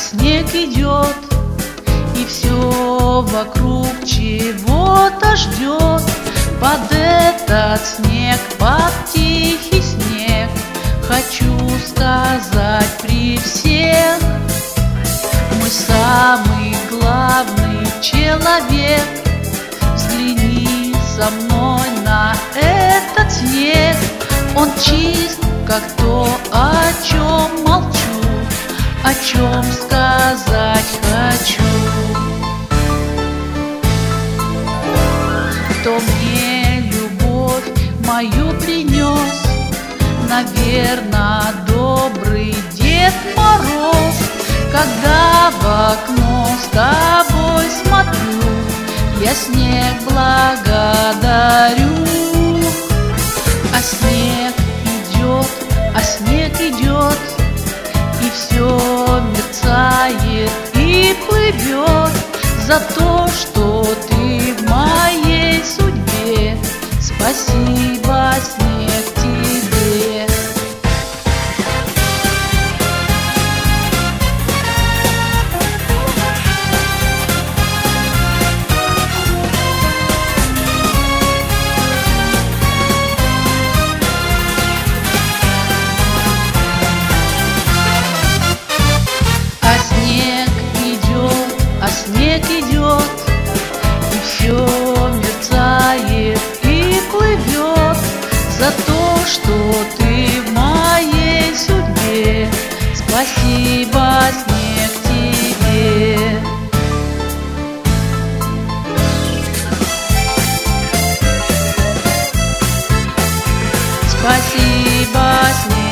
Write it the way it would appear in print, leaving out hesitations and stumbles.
снег идет, и все вокруг чего-то ждет. Под этот снег, под тихий снег, хочу сказать при всех: мой самый главный человек, взгляни со мной на этот снег. Он чист, как то, о чем молчу, о чем сказать хочу. Кто мне любовь мою принес? Наверно, добрый Дед Мороз. Когда в окно с тобой смотрю, я снег благодарю. А снег идет, и все мерцает и плывет за то, что ты в моей судьбе. Спасибо, снег, тебе. Снег идет, и все мерцает и плывет за то, что ты в моей судьбе. Спасибо, снег, тебе. Спасибо, снег.